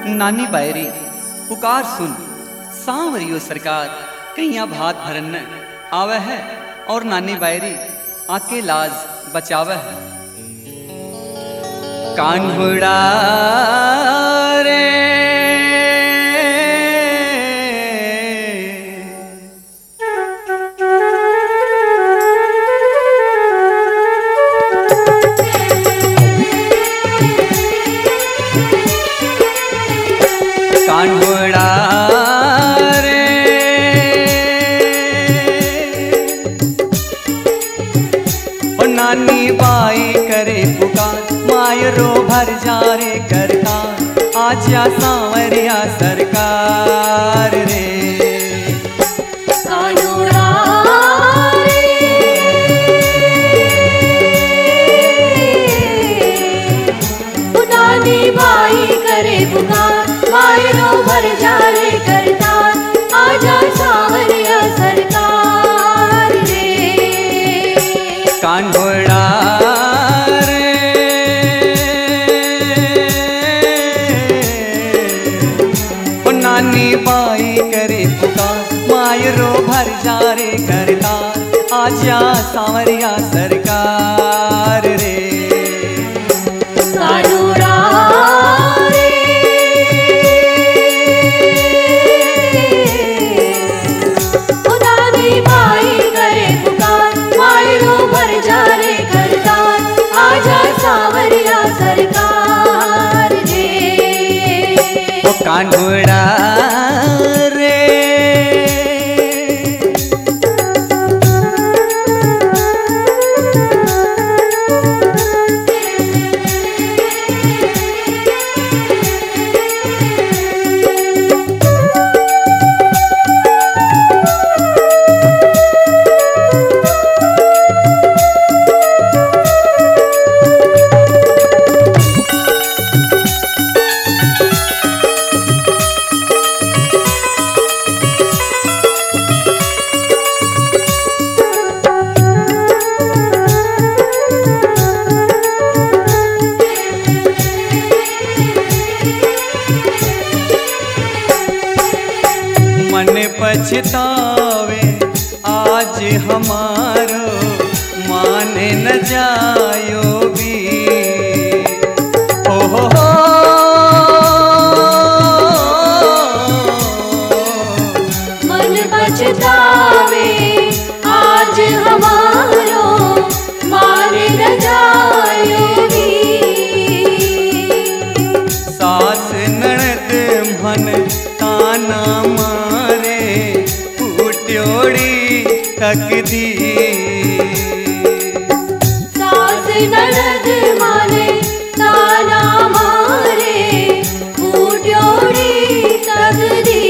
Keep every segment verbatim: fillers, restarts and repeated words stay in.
नानी बायरी पुकार सुन सांवरियो सरकार, कैया भात भरन आवे है और नानी बायरी आके लाज बचावे है। कान्हुड़ा रे कान्हुड़ा रे ओ नानी बाई करे पुकार, मायरो भर जा रे करता, आजा सांवरिया सरकार रे। कान्हुड़ा रे ओ नानी बाई करे पुकार, मायरो भर जा रे करता, आजा सांवरिया सरकार रे। कान्हुड़ा रे ओ नानी बाई करे पुकार, मायरो भर जा रे करता, आजा सांवरिया सरकार रे। कान्हुड़ा रे ओ नानी बाई करे पुकार, मायरो भर जा रे करता, आजा सांवरिया सरकार रे। ओ कान्हुड़ा रे मन पछतावे आज हमारो, माने न जायो भी ओ हो हो। मन पछतावे आज हमारो, माने न जायो भी। सास ननद मन ताना मारे, फूट्योड़ी तकदी। सास ननद माने ताना मारे, फूट्योड़ी तकदी।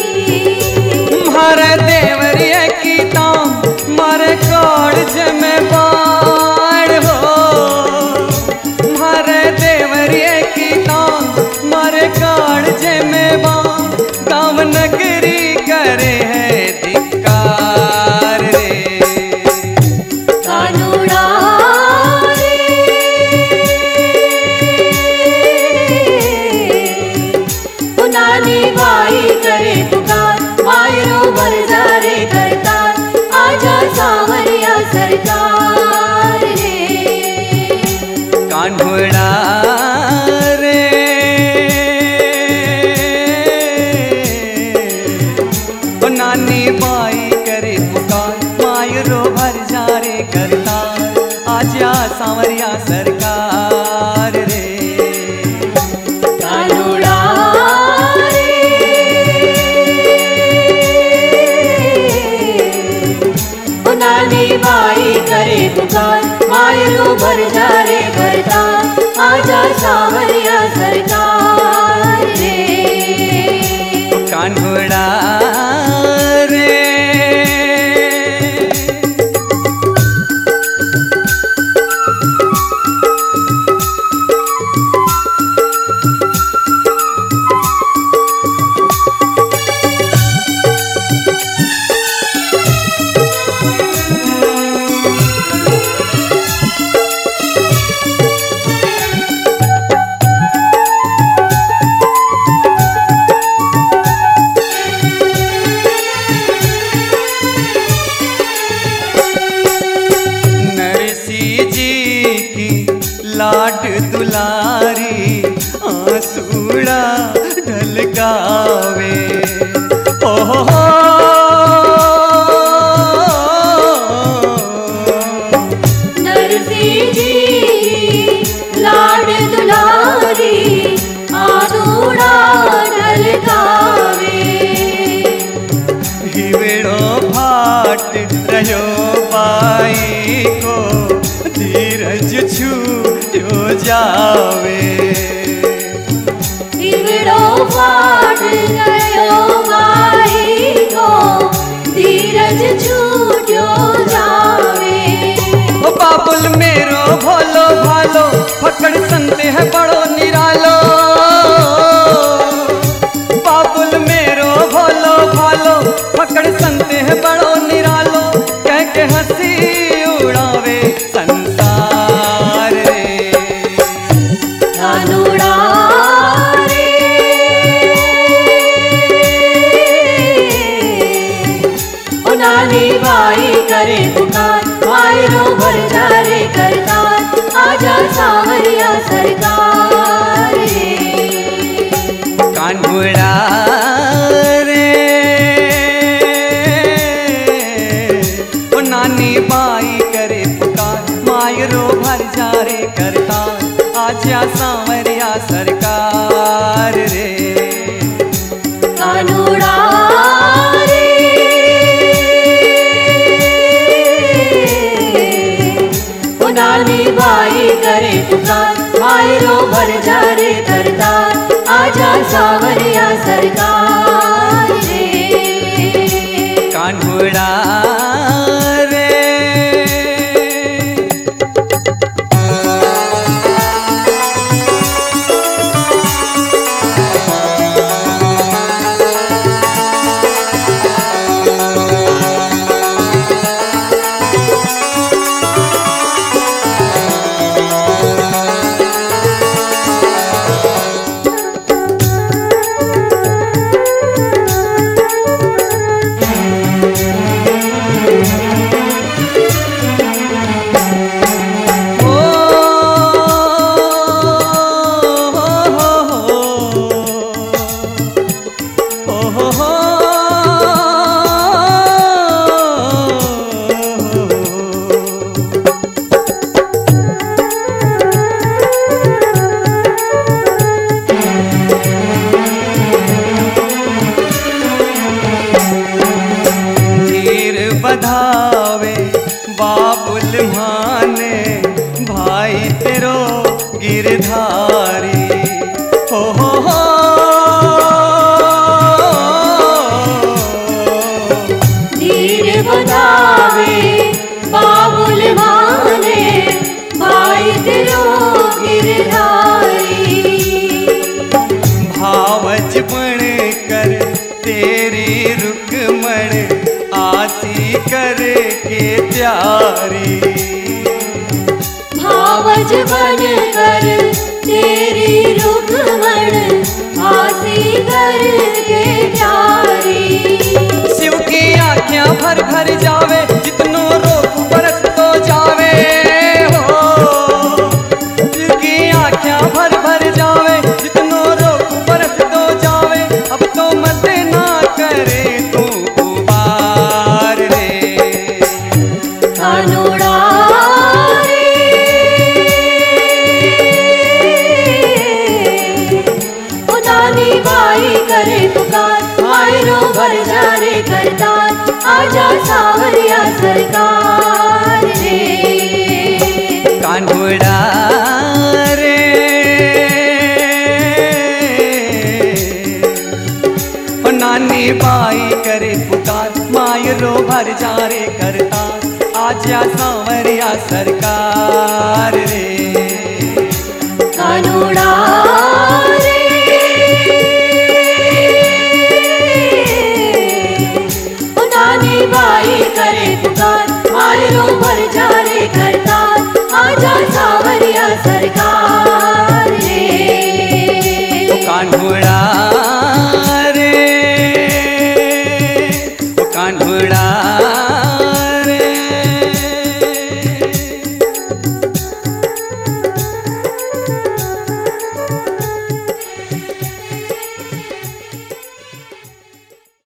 मारे देवरिया की ताम मारे काड़ में बाढ़ हो, मारे देवरिया की ताम मारे काड़ में बाढ़, गाँव नगरी करे है धिक्कार रे। कान्हुड़ा रे ओ नानी बाई करे पुकार, मायरो भर जा रे करता, आजा सांवरिया सरकार रे। कान्हुड़ा रे ओ नानी बाई करे पुकार, मायरो भर जा रे करता, आजा सांवरिया सरकार रे। कान्हुड़ा रे ओ नानी बाई करे पुकार, मायरो भर जा रे करता, आजा सांवरिया सरकार रे। कान्हुड़ा रे लाड दुलारी आंसूड़ा ढलकावे। ओ हो हो नरसी जी लाड दुलारी आंसूड़ा ढलकावे। हिवड़ो फाट रहो बाई को धीरज छूट्यो जावे। हिवड़ो फाट रहो बाई को धीरज छूट्यो जावे। ओ बाबुल मेरो भोलो भालो फकड़ संते है बड़ो निरालो। बाबुल मेरो भोलो भालो फकड़ संते है बड़ो निरालो। कह के हंसी उड़ावे संसार रे। कानूड़ा रे ओ नानी बाई करे पुकार। मायरो भर जा रे करतार आजा सावरिया सरकार रे। कान्हुड़ा रे ओ नानी बाई करे पुकार। मायरो भर जा रे करतार आजा सांवरिया सरकार रे। कानूड़ा रे ओ नानी बाई करे पुकार। मायरो भर जा रे करतार आजा सावरिया सरकार रे। कान्हुड़ा रे बधावे बाबुल माने भाई तेरो गिरधारी। हो हो हो धीर बधावे बाबुल माने भाई तेरो गिरधारी। भावज बन कर तेरी रुकमण आसी कर के त्यारी। भावज बन कर तेरी रुकमण आसी कर के प्यारी। शिव की आँखें भर भर जावे जितनो रोक बरस तो जावे। हो शिव की आँखें भर भर जावे जितनो रोक बरस तो जावे। अब तो मत ना करे तू उबार रे। कानूड़ा रे ओ नानी बाई करे पुकार। मायरो भर जा रे करतार आजा सावरिया सरकार रे। कान्हुड़ा रे ओ नानी बाई करे पुकार। मायरो भर जा रे करतार आजा सांवरिया सरकार रे। कानूड़ा रे ओ नानी बाई करे पुकार। मायरो भर जा रे करतार आजा सावरिया सरकार रे। कान्हुड़ा रे ओ कान्हुड़ा